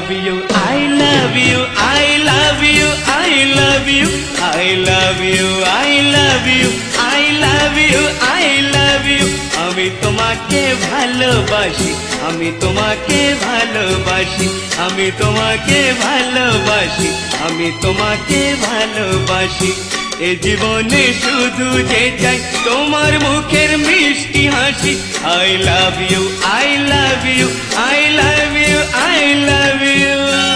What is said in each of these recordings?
love you, I love you, I love you, I love you, I love you, I love you, I love you, I love you. আমি তোমাকে ভালোবাসি, আমি তোমাকে ভালোবাসি, আমি তোমাকে ভালোবাসি, আমি তোমাকে ভালোবাসি। এ জীবনে শুধু যে চাই তোমার মুখের মিষ্টি হাসি। I love you, I love you, I love you, I love you.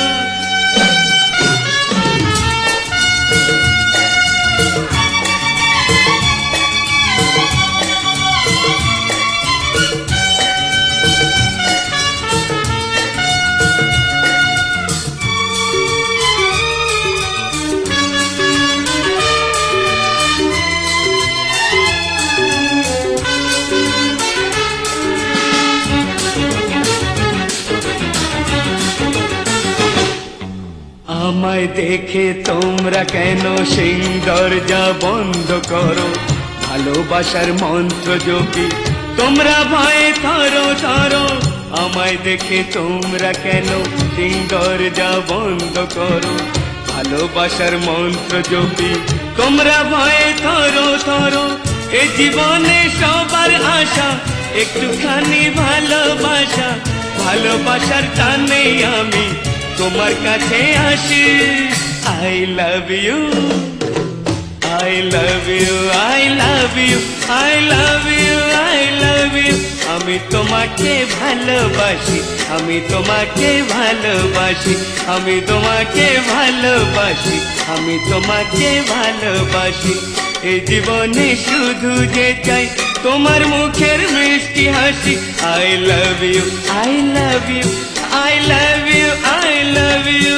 আমায় দেখে তোমরা কেন সেই দরজা বন্ধ করো? ভালোবাসার মন্ত্র জপি তোমরা ভয়ে থরো থরো। আমায় দেখে তোমরা কেন সেই দরজা বন্ধ করো? ভালোবাসার মন্ত্র জপি তোমরা ভয়ে থরো থরো। এ জীবনে সবার আশা একটুখানি ভালোবাসা, ভালোবাসার টানে আমি তোমার কাছে আসি। I love you, I love you, I love you, I love you, I love you. আমি তোমাকে ভালোবাসি, আমি তোমাকে ভালোবাসি, আমি তোমাকে ভালোবাসি, আমি তোমাকে ভালোবাসি। এই জীবনে শুধু যে চাই তোমার মুখের মিষ্টি হাসি। I love you, I love you, I love you, I love you.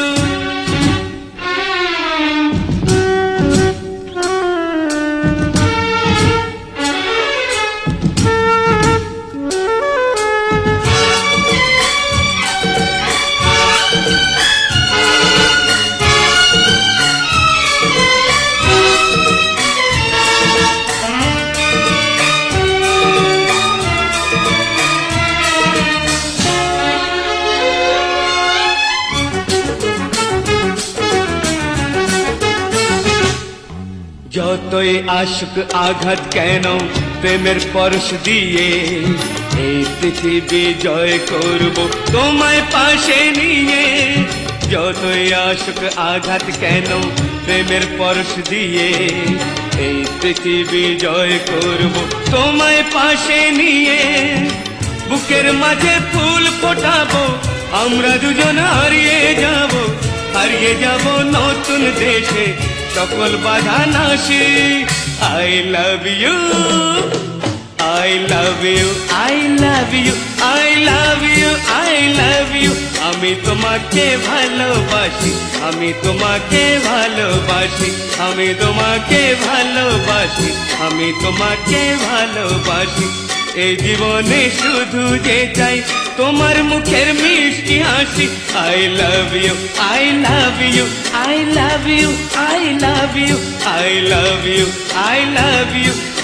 যতই আসুক আঘাত কেন প্রেমের পরশ দিয়ে, এই পৃথিবী জয় করব তোমায় পাশে নিয়ে। যতই আসুক আঘাত কেন প্রেমের পরশ দিয়ে, এই পৃথিবী জয় করব তোমায় পাশে নিয়ে। বুকের মাঝে ফুল ফোটাবো আমরা দুজন, হারিয়ে যাব, হারিয়ে যাব নতুন দেশে সকল বাধা নাশি। I love you, I love you, I love you, I love you, I love you. আমি তোমাকে ভালোবাসি, আমি তোমাকে ভালোবাসি, আমি তোমাকে ভালোবাসি, আমি তোমাকে ভালোবাসি। এই জীবনে শুধু যে চাই তোমার মুখের মিষ্টি হাসি। I love you, I love you, I love you, I love you, I love you, I love you.